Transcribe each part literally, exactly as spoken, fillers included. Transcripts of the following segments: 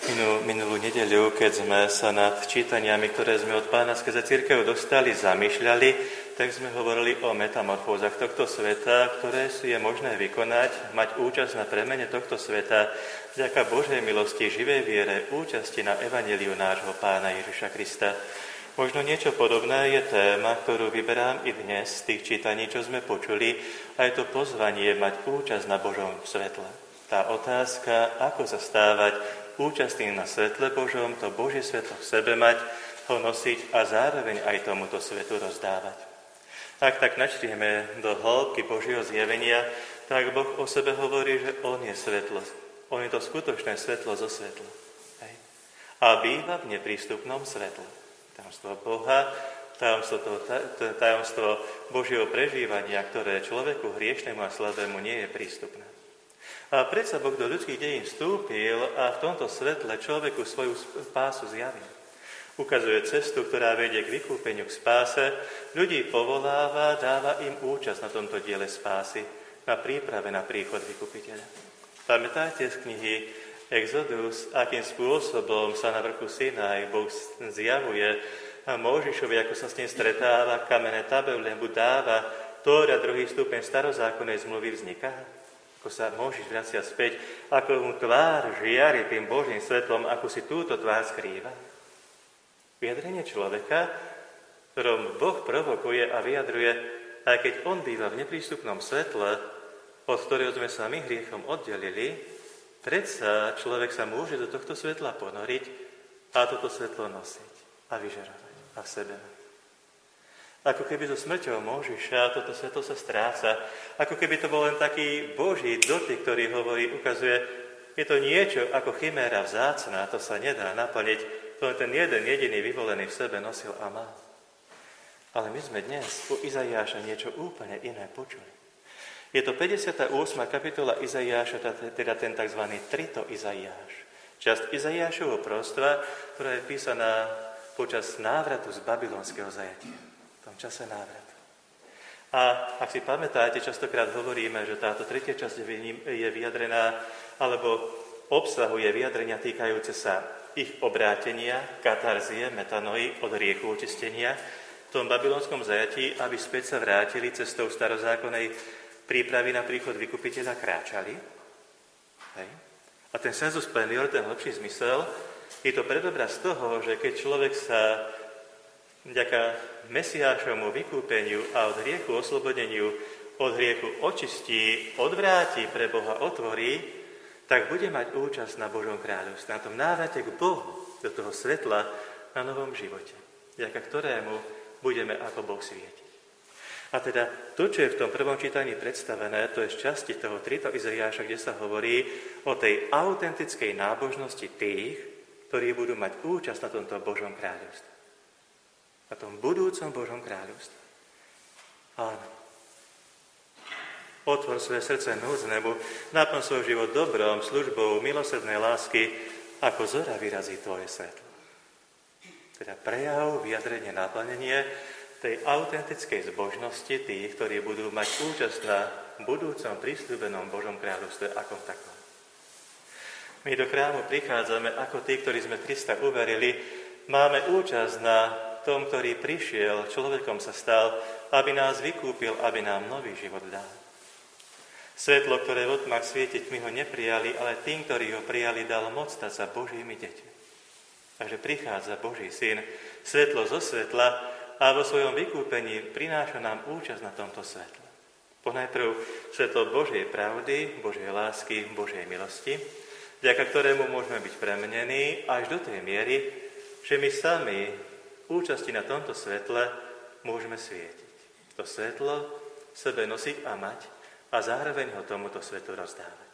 Minulú, minulú nedeľu, keď sme sa nad čítaniami, ktoré sme od Pána skrze cirkev dostali, zamýšľali, tak sme hovorili o metamorfózach tohto sveta, ktoré si je možné vykonať, mať účasť na premene tohto sveta vďaka Božej milosti, živej viere, účasti na evanjeliu nášho Pána Ježiša Krista. Možno niečo podobné je téma, ktorú vyberám i dnes z tých čítaní, čo sme počuli, a je to pozvanie mať účasť na Božom svetle. Tá otázka, ako sa stávať účastným na svetle Božom, to Božie svetlo v sebe mať, ho nosiť a zároveň aj tomuto svetu rozdávať. Ak tak načrieme do hĺbky Božieho zjavenia, tak Boh o sebe hovorí, že On je svetlo. On je to skutočné svetlo zo svetla. Hej. A býva v neprístupnom svetle. Tajomstvo Boha, tajomstvo, to, tajomstvo Božieho prežívania, ktoré človeku hriešnemu a slabému nie je prístupné. A predsa Boh do ľudských dejín vstúpil a v tomto svetle človeku svoju spásu zjavil. Ukazuje cestu, ktorá vedie k vykúpeniu, k spáse. Ľudí povoláva, dáva im účasť na tomto diele spásy, na príprave na príchod vykupiteľa. Pamätáte z knihy Exodus, akým spôsobom sa na vrchu Sinaj Boh zjavuje Mojžišovi, ako sa s ním stretáva, kamenné tabule mu dáva, Tóra, druhý stupeň starozákonnej zmluvy vzniká. Ako sa Mojžiš vracia späť, ako mu tvár žiari tým Božím svetlom, ako si túto tvár skrýva. Vyjadrenie človeka, ktorom Boh provokuje a vyjadruje, aj keď on býva v neprístupnom svetle, od ktorého sme sa my hriechom oddelili, predsa človek sa môže do tohto svetla ponoriť a toto svetlo nosiť a vyžarovať a v sebe. Ako keby so smrťou Mojžiša toto svetlo sa stráca. Ako keby to bol len taký Boží dotyk, ktorý hovorí, ukazuje, je to niečo ako chiméra vzácna, to sa nedá naplniť, to ten jeden jediný vyvolený v sebe nosil a má. Ale my sme dnes u Izaiáša niečo úplne iné počuli. Je to päťdesiata ôsma kapitola Izaiáša, teda ten tzv. Trito Izaiáš. Časť Izaiášovho prostva, ktorá je písaná počas návratu z babylonského zajatia. V tom čase návratu. A ak si pamätáte, častokrát hovoríme, že táto tretia časť je vyjadrená, alebo obsahuje vyjadrenia týkajúce sa ich obrátenia, katarzie, metanoi, od riechu očistenia, v tom babylonskom zajatí, aby späť sa vrátili cestou starozákonnej prípravy na príchod vykupiteľa, kráčali. Hej. A ten sensus plenior, ten lepší zmysel, je to predobraz toho, že keď človek sa vďaka Mesiášovmu vykúpeniu a od hriechu oslobodeniu, od hriechu očistí, odvráti pre Boha, otvorí, tak bude mať účasť na Božom kráľovstve, na tom návrate k Bohu, do toho svetla na novom živote, vďaka ktorému budeme ako Boh svietiť. A teda to, čo je v tom prvom čítaní predstavené, to je z časti toho Trito Izaiáša, kde sa hovorí o tej autentickej nábožnosti tých, ktorí budú mať účasť na tomto Božom kráľovstve. Na tom budúcom Božom kráľovstve. Áno. Otvor svoje srdce núdznemu, naplň svoj život dobrom, službou, milosrdnej lásky, ako zora vyrazí tvoje svetlo. Teda prejav, vyjadrenie, naplnenie tej autentickej zbožnosti tých, ktorí budú mať účasť na budúcom prisľúbenom Božom kráľovstve ako takom. My do chrámu prichádzame ako tí, ktorí sme Krista uverili, máme účasť na tom, ktorý prišiel, človekom sa stal, aby nás vykúpil, aby nám nový život dal. Svetlo, ktoré v otmách svietiť, my ho neprijali, ale tým, ktorí ho prijali, dal moc stať sa Božími deťmi. Takže prichádza Boží syn, svetlo zo svetla a vo svojom vykúpení prináša nám účasť na tomto svetle. Ponajprv svetlo Božej pravdy, Božej lásky, Božej milosti, vďaka ktorému môžeme byť premenení až do tej miery, že my sami účasti na tomto svetle môžeme svietiť. To svetlo v sebe nosiť a mať a zároveň ho tomuto svetu rozdávať.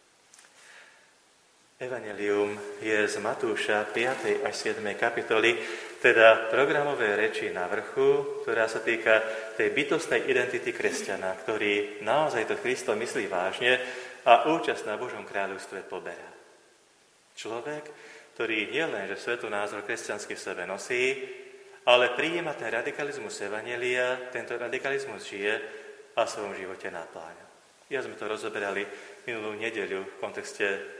Evangelium je z Matúša piatej až siedmej kapitoly, teda programové reči na vrchu, ktorá sa týka tej bytostnej identity kresťana, ktorý naozaj to Kristo myslí vážne a účasť na Božom kráľovstve poberá. Človek, ktorý nielen, že svetonázor kresťanský v sebe nosí, ale prijíma ten radikalizmus evanjelia, tento radikalizmus žije a v svojom živote napláňa. Ja sme to rozoberali minulú nedeľu v kontexte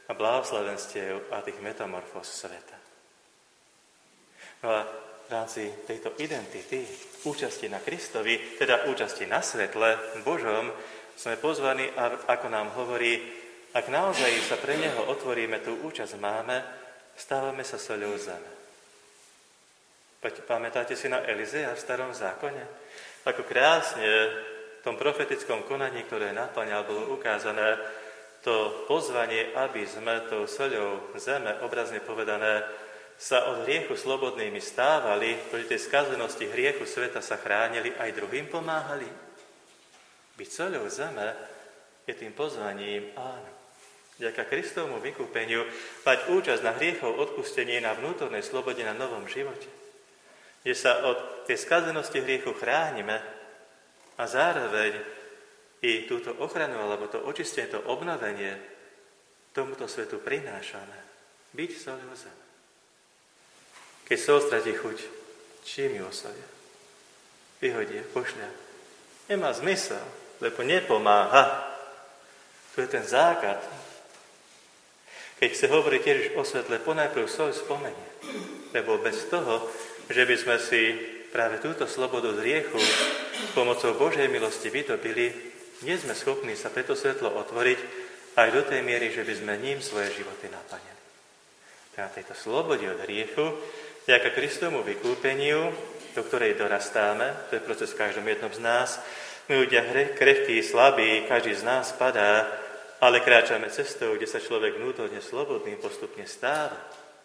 a blahoslavenstiev a tých metamorfóz sveta. No a v rámci tejto identity, účasti na Kristovi, teda účasti na svetle Božom, sme pozvaní, ako nám hovorí, ak naozaj sa pre Neho otvoríme, tú účasť máme, stávame sa soľou zeme. Pamätáte si na Elizea v starom zákone? Ako krásne v tom profetickom konaní, ktoré naplňal, bolo ukázané to pozvanie, aby sme tou soľou zeme, obrazne povedané, sa od hriechu slobodnými stávali, proti tej skazenosti hriechu sveta sa chránili, aj druhým pomáhali. Byť soľou zeme je tým pozvaním, áno, vďaka Kristovmu vykúpeniu, mať účasť na hriechov odpustení, na vnútornej slobode, na novom živote. Kde sa od tej skazenosti hriechu chránime a zároveň i túto ochranu, alebo to očistenie, to obnovenie tomuto svetu prinášame. Byť soľou zeme. Keď sol stratí chuť, čím ju osolia? Vyhodie, pošľa. Nemá zmysel, lebo nepomáha. To je ten základ. Keď chce hovoriť tiež o svetle, ponajprv sol spomenie. Lebo bez toho, že by sme si práve túto slobodu z hriechu pomocou Božej milosti vydobili, nie sme schopní sa preto svetlo otvoriť aj do tej miery, že by sme ním svoje životy naplnili. Na tejto slobode od hriechu, vďaka Kristovmu vykúpeniu, do ktorej dorastáme, to je proces v každom jednom z nás, my ľudia krehkí, slabí, každý z nás padá, ale kráčame cestou, kde sa človek vnútorne slobodný postupne stáva.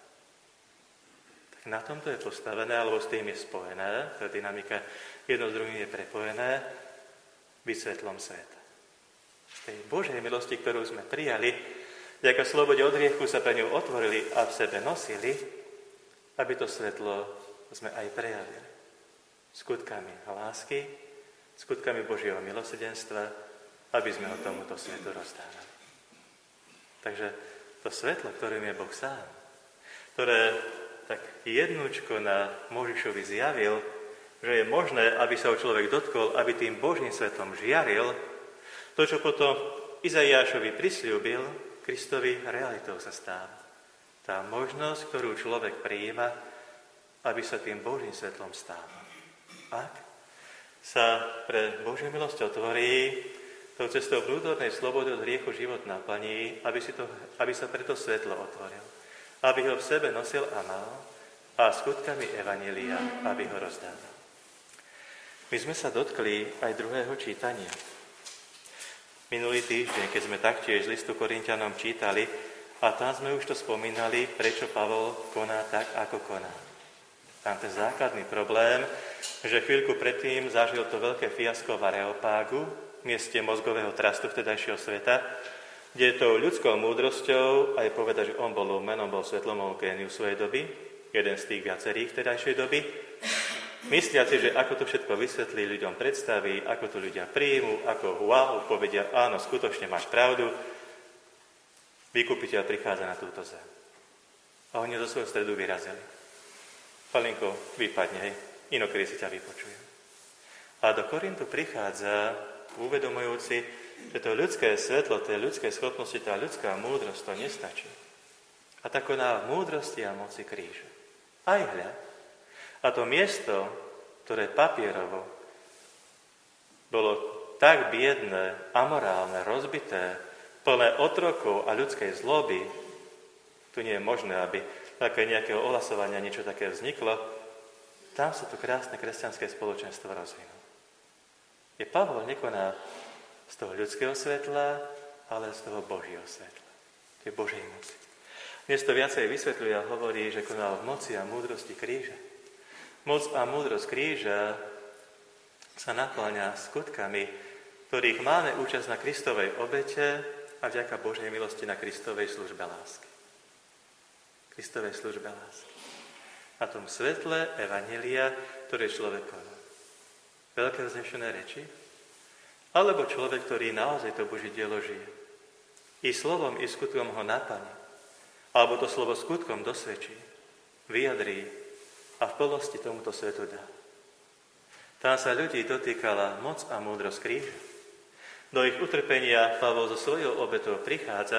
Tak na tomto je postavené, alebo s tým je spojené, tá dynamika jedno s druhým je prepojené, byť svetlom sveta. Z tej Božej milosti, ktorú sme prijali, vďaka slobode od hriechu sa pre ňu otvorili a v sebe nosili, aby to svetlo sme aj prejavili. Skutkami lásky, skutkami Božieho milosrdenstva, aby sme ho tomuto svetu rozdávali. Takže to svetlo, ktorým je Boh sám, ktoré tak jednúčko na Mojžišovi zjavil, že je možné, aby sa ho človek dotkol, aby tým Božím svetlom žiaril, to, čo potom Izaiášovi prisľúbil, Kristovi realitou sa stáva. Tá možnosť, ktorú človek prijíma, aby sa tým Božím svetlom stával. Ak sa pre Božiu milosť otvorí, tou cestou vnútornej slobody od hriechu život naplní, aby, si to, aby sa preto svetlo otvoril. Aby ho v sebe nosil a mal a skutkami evanjelia, aby ho rozdával. My sme sa dotkli aj druhého čítania. Minulý týždeň, keď sme taktiež z listu Korinťanom čítali, a tam sme už to spomínali, prečo Pavol koná tak, ako koná. Tam ten základný problém, že chvíľku predtým zažil to veľké fiasko v Areopágu, mieste mozgového trastu vtedajšieho sveta, kde je tou ľudskou múdrosťou aj povedať, že on bol lumen, on bol svetlomou géniu svojej doby, jeden z tých viacerých vtedajšej doby, mysliaci, že ako to všetko vysvetlí, ľuďom predstaví, ako to ľudia príjmu, ako wow, povedia, áno, skutočne máš pravdu, vykupiteľ prichádza na túto zem. A oni zo svojho stredu vyrazili. Palinko, vypadne, hej, inokedy si ťa vypočujem. A do Korintu prichádza, uvedomujúci, že to ľudské svetlo, tie ľudské schopnosti, tá ľudská múdrosť, to nestačí. A tak koná v múdrosti a moci kríža. Aj hľa. A to miesto, ktoré papierovo bolo tak biedné, amorálne, rozbité, plné otrokov a ľudskej zloby, tu nie je možné, aby také nejakého ohlasovania niečo také vzniklo, tam sa to krásne kresťanské spoločenstvo rozvinulo. Je Pavol nekoná z toho ľudského svetla, ale z toho Božieho svetla. To je Božej moci. Dnes to viacej vysvetľuje a hovorí, že konal v moci a múdrosti kríža. Moc a múdrosť kríža sa naplňa skutkami, ktorých máme účasť na Kristovej obete a vďaka Božej milosti na Kristovej službe lásky. Kristovej službe lásky. Na tom svetle evanjelia, ktoré človek koná. Veľké vznešené reči, alebo človek, ktorý naozaj to Božie dielo žije. I slovom, i skutkom ho naplní. Alebo to slovo skutkom dosvedčí, vyjadrí a v plnosti tomuto svetu dá. Tam sa ľudí dotýkala moc a múdrosť kríža. Do ich utrpenia Pavol so svojou obetou prichádza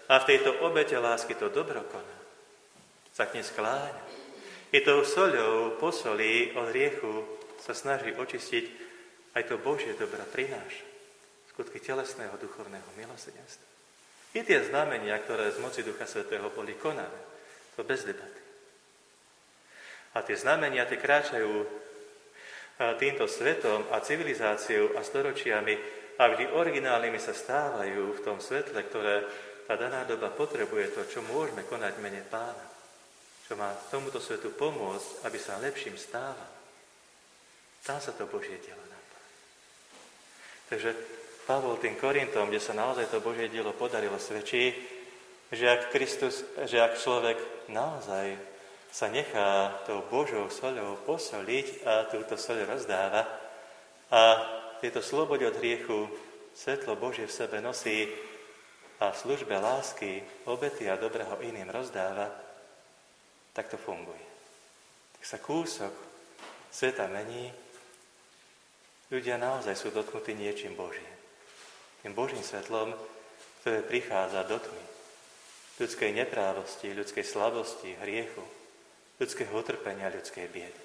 a v tejto obete lásky to dobro koná, sa k nej skláňa. I tou soľou posolí od hriechu sa snaží očistiť, aj to Božie dobro prináša. Skutky telesného, duchovného milosrdenstva. I tie znamenia, ktoré z moci Ducha Svätého boli konané, to bez debaty. A tie znamenia, tie kráčajú týmto svetom a civilizáciou a storočiami a vždy originálnymi sa stávajú v tom svetle, ktoré tá daná doba potrebuje, to, čo môžeme konať v mene Pána, čo má tomuto svetu pomôcť, aby sa lepším stával. Tam sa to Božie dielo napája. Takže Pavol tým Korintom, kde sa naozaj to Božie dielo podarilo, svedčí, že ak Kristus, že ak človek naozaj sa nechá tou Božou soľou posoliť a túto soľ rozdáva a tieto slobode od hriechu svetlo Božie v sebe nosí a v službe lásky, obety a dobrého iným rozdáva, tak to funguje. Tak sa kúsok sveta mení, ľudia naozaj sú dotknutí niečím Božím. Tým Božím svetlom, ktoré prichádza do tmy, ľudskej neprávosti, ľudskej slabosti, hriechu, ľudského utrpenia, ľudskej biedy.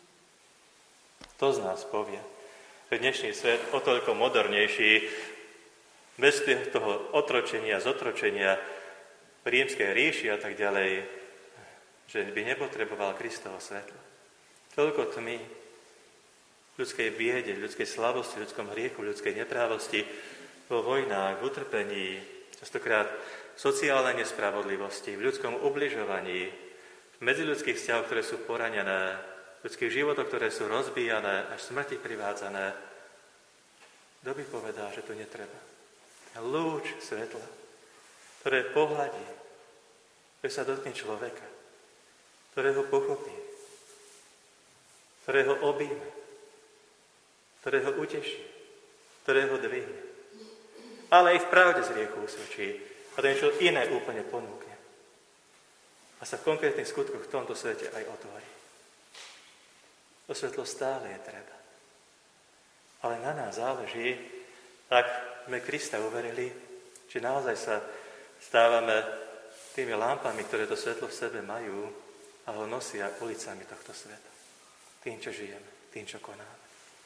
To z nás povie, že dnešný svet o toľko modernejší, bez toho otročenia, zotročenia v rímskej ríši a tak ďalej, že by nepotreboval Kristovo svetlo. Toľko tmy, ľudskej biede, ľudskej slabosti, ľudskom hriechu, ľudskej neprávosti, vo vojnách, v utrpení, častokrát v sociálnej nespravodlivosti, v ľudskom ubližovaní, v medziľudských vzťahoch, ktoré sú poranené, v ľudských životoch, ktoré sú rozbíjané, až smrti privádzané. Kto by povedal, že to netreba? Lúč svetla, ktoré pohľadí, ktoré sa dotkne človeka, ktoré ho pochopí, ktoré ho objíme, ktoré ho uteší, ktoré ho dvihne. Ale aj v pravde z hriechu usvedčí a to niečo iné úplne ponúkne. A sa v konkrétnych skutkoch v tomto svete aj otvorí. To svetlo stále je treba. Ale na nás záleží, ak sme Krista uverili, či naozaj sa stávame tými lampami, ktoré to svetlo v sebe majú a ho nosia ulicami tohto sveta. Tým, čo žijeme, tým, čo konáme.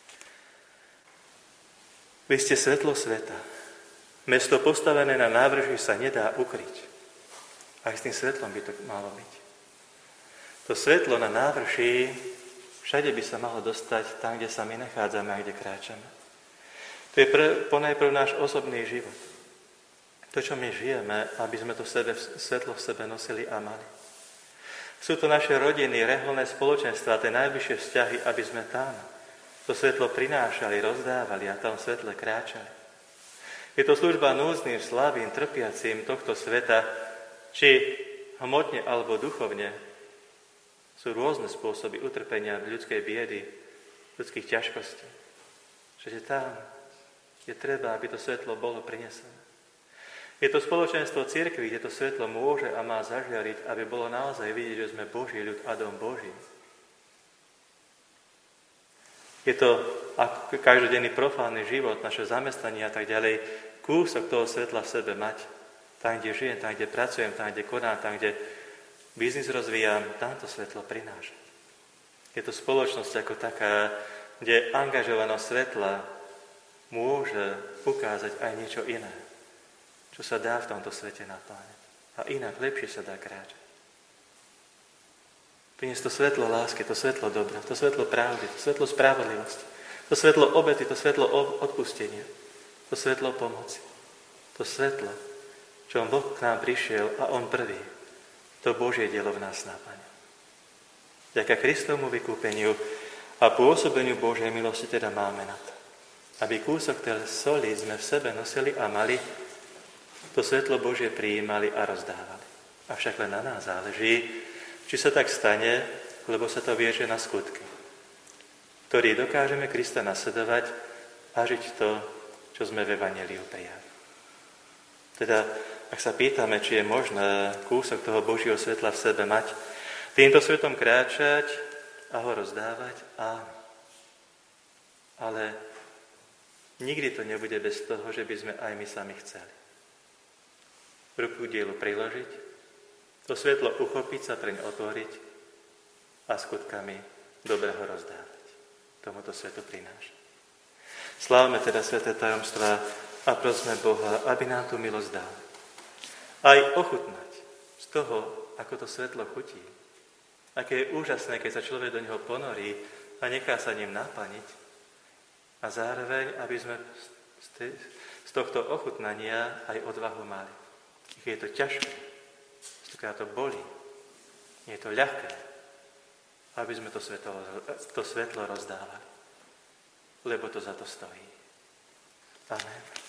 Vy ste svetlo sveta. Mesto postavené na návrži sa nedá ukryť. Aj s tým svetlom by to malo byť. To svetlo na návrši všade by sa malo dostať tam, kde sa my nachádzame a kde kráčame. To je pr- ponajprv náš osobný život. To, čo my žijeme, aby sme to sebe, svetlo v sebe nosili a mali. Sú to naše rodiny, reholné spoločenstva, tie najbližšie vzťahy, aby sme tam to svetlo prinášali, rozdávali a tam svetle kráčali. Je to služba núdznym, slabým, trpiacim tohto sveta, či hmotne alebo duchovne. Sú rôzne spôsoby utrpenia, ľudskej biedy, ľudských ťažkostí. Čiže tam je treba, aby to svetlo bolo prinesené. Je to spoločenstvo cirkvi, kde to svetlo môže a má zažiariť, aby bolo naozaj vidieť, že sme Boží ľud a dom Boží. Je to ako každodenný profánny život, naše zamestnanie a tak ďalej, kúsok toho svetla v sebe mať. Tam, kde žijem, tam, kde pracujem, tam, kde konám, tam, kde biznis rozvíjam, tam to svetlo prináša. Je to spoločnosť ako taká, kde angažovanosť svetla môže ukázať aj niečo iné, čo sa dá v tomto svete napájať. A inak, lepšie sa dá kráčať. Priniesť to svetlo lásky, to svetlo dobra, to svetlo pravdy, to svetlo spravodlivosti, to svetlo obety, to svetlo odpustenia, to svetlo pomoci, to svetlo, čo Boh k nám prišiel a On prvý, to Božie dielo v nás náplňa. Vďaka Kristovmu vykúpeniu a pôsobeniu Božej milosti teda máme na to, aby kúsok tej soli sme v sebe nosili a mali, to svetlo Božie prijímali a rozdávali. Avšak len na nás záleží, či sa tak stane, lebo sa to vieže na skutky, ktorý dokážeme Krista nasledovať a žiť to, čo sme v Evanjeliu prijali. Teda, ak sa pýtame, či je možné kúsok toho Božieho svetla v sebe mať, týmto svetom kráčať a ho rozdávať, áno. Ale nikdy to nebude bez toho, že by sme aj my sami chceli. ruku k dielu priložiť, to svetlo uchopiť sa preň otvoriť a skutkami dobrého rozdávať. Tomuto svetu prináša. Slávme teda sväté tajomstvá a prosme Boha, aby nám tú milosť dal. Aj ochutnať z toho, ako to svetlo chutí. Aké je úžasné, keď sa človek do neho ponorí a nechá sa ním napaniť. A zároveň, aby sme z tohto ochutnania aj odvahu mali. Je to ťažké, stokrát to bolí, nie je to ľahké, aby sme to svetlo, to svetlo rozdávali, lebo to za to stojí. Amen.